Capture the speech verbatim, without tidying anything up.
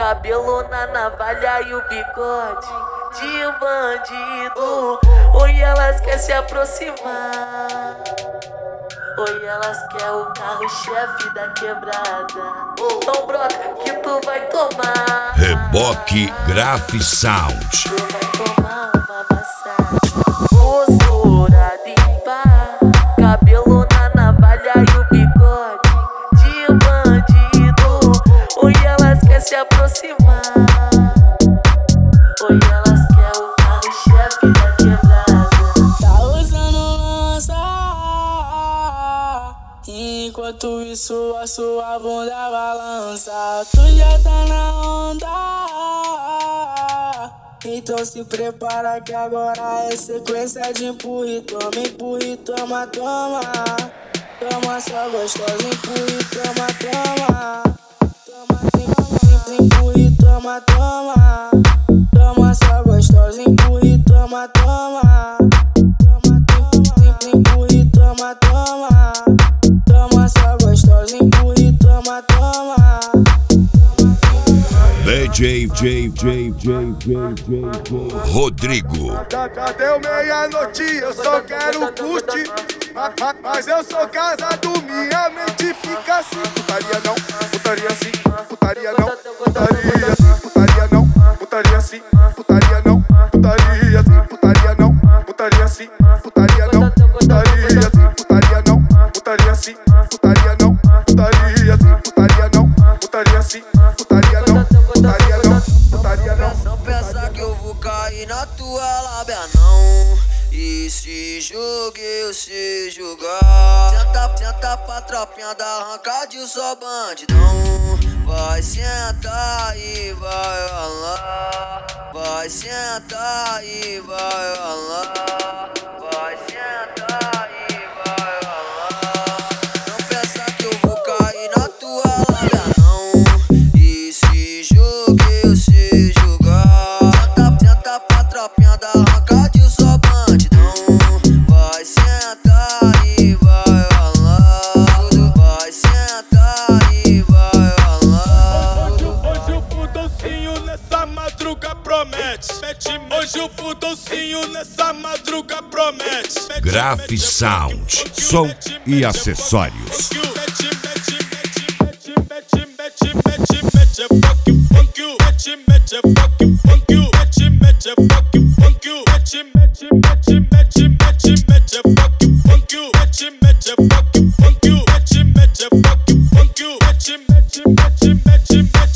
cabelo na navalha e o bigode de bandido. Oi, elas quer se aproximar. Oi, elas quer o carro-chefe da quebrada. Então brota que tu vai tomar. Reboque Graf Sound. Tu vai tomar uma massagem. Postura limpa, cabelo na navalha e o bigode de bandido. Oi, elas quer se aproximar. Oi, elas quer o carro-chefe da quebrada. Tá usando lança, enquanto isso a sua bunda balança. Tu já tá na onda, então se prepara que agora é sequência de empurre, toma, empurre, toma, toma. Toma só gostosa, empurre, toma, toma. Toma, empurre, toma, toma. Toma só gostosa, empurre, toma, toma. Toma, empurre, toma, toma. Toma só gostosa, empurre, toma, toma. D J, J, J, J, J, J, Rodrigo. Já, já deu meia-noite, eu só quero curtir. Ma- ma- Mas eu sou casado, minha mente fica assim. Putaria não, putaria sim, putaria não, putaria sim, putaria não, putaria sim, putaria não, putaria sim, putaria não, putaria sim, putaria não, putaria sim, putaria não, putaria sim, putaria não, putaria sim, putaria não, putaria sim, putaria não, putaria não, putaria não. Não pensa que eu vou cair na tua lábia, não. E se julgue, eu se julgar. Senta, senta pra tropinha da arrancada e só bandidão. Vai sentar e vai ralar. Vai sentar e vai ralar. Vai sentar e vai ralar. Não pensa que eu vou cair na tua lábia, não. E se julgue, eu se julgar. Senta, senta pra tropinha da arrancada e só bandidão. Vai sentar e vai ralar. Vai sentar e vai ralar. Hoje o fudoncinho nessa madruga promete. Hoje o fudoncinho nessa madruga promete. Graf Sound, som e acessórios. Funk you,